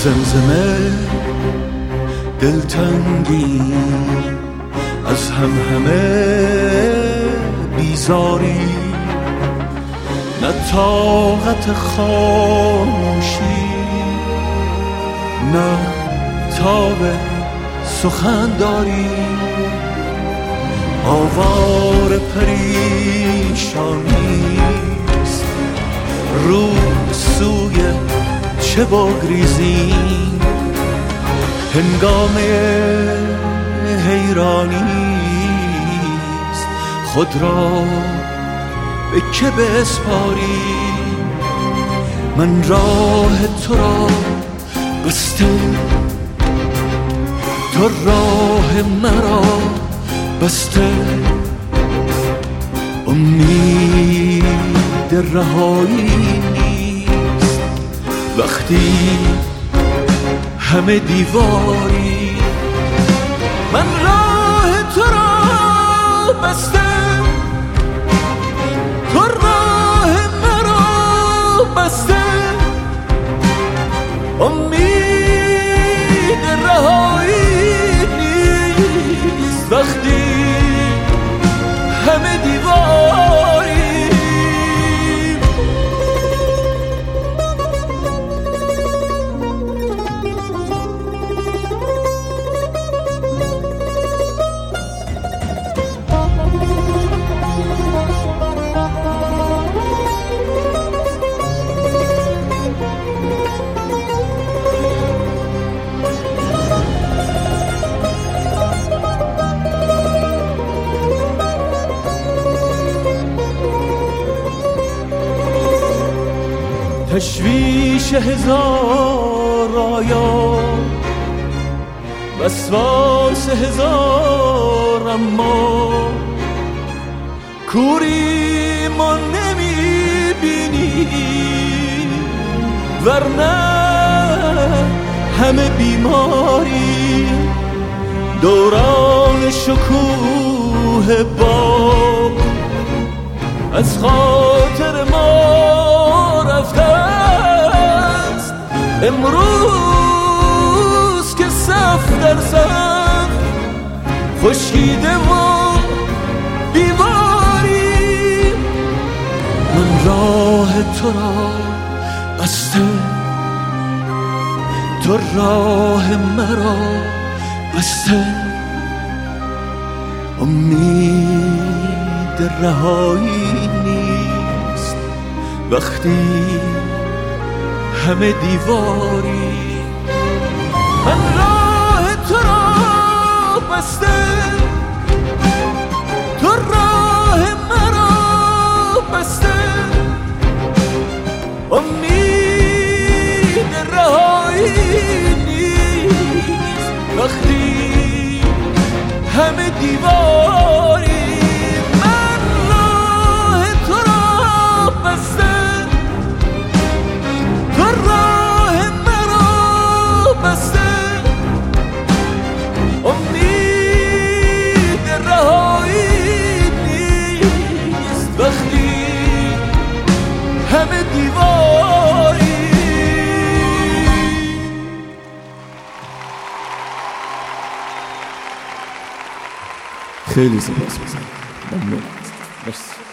زمزمه دلتنگی از همه بیزاری، نه طاقت خاموشی نه تاب سخن داری. آوار پریشانیست رو سوی چه بگریزیم، هنگامه حیرانیست خود را به که بسپاری. من راه تو را بسته، تو راه مرا بسته، امید رهایی نیست وقتی همه دیواری. من راه تو را بسته، تو راه مرا بسته، امید رهایی نیست وقتی همه دیواری. تشویش هزار آیا، وسواس هزار اما، کوری ما نمیبینی ورنه همه بیماری. دوران شکوه باغ از خاطر ما رفته است، امروز که صف در صف خشکیده و بیماری. من راه تو را بسته، تو راه مرا بسته، امید رهایی نیست وقتی همه دیواری. من راه تو را بسته، تو راه مرا بسته، امید رهایی نیست وقتی همه دیواری. من راه تو را بسته، تو راه مرا بسته، امید رهایی نیست وقتی همه دیواری. خیلی سپاس گذارم. ممنون. مرسی.